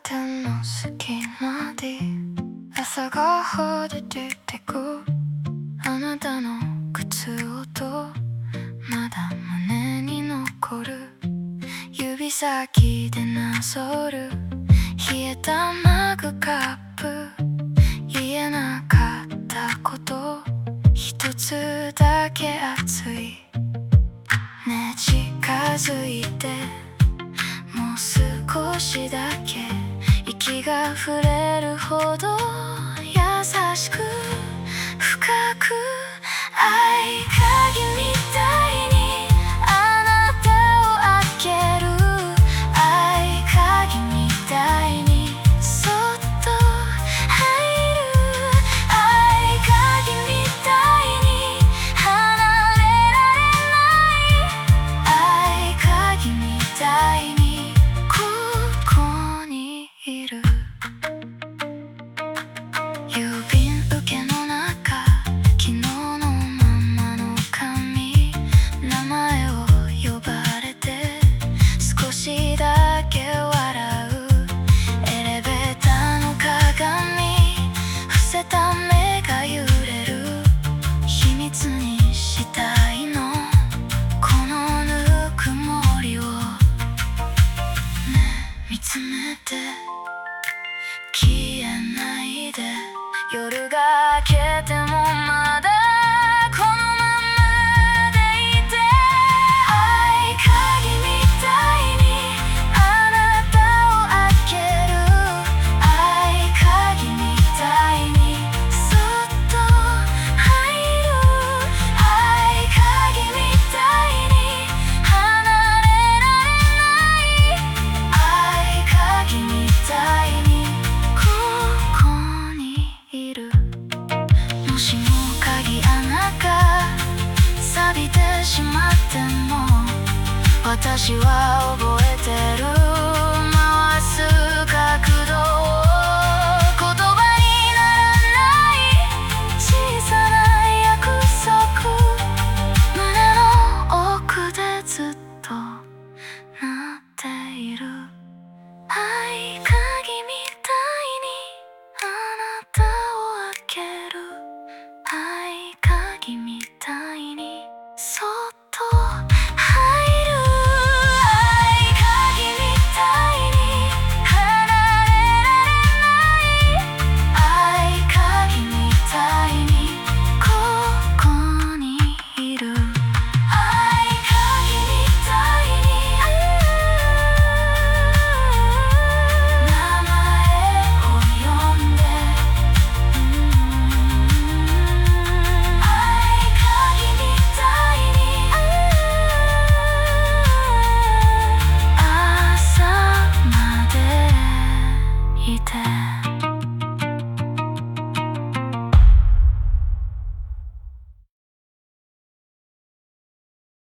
天の隙間で朝がほど出てくあなたの靴音まだ胸に残る指先でなぞる冷えたマグカップ言えなかったこと一つだけ熱いね近づいてもう少しだけ息が触れるほど優しく深く合鍵みたいにあなたを開ける合鍵みたいにそっと入る合鍵みたいに離れられない合鍵みたいにここにいる郵便受けの中昨日のままの紙名前を呼ばれて少しだけ笑うエレベーターの鏡伏せた目が揺れる秘密にしたいのこのぬくもりをね見つめて消えないで夜が明けてもまだこのままでいて合鍵みたいにあなたを開ける合鍵みたいにそっと入る合鍵みたいに離れられない合鍵みたいにここにいるもしも鍵穴が錆びてしまっても私は覚えてる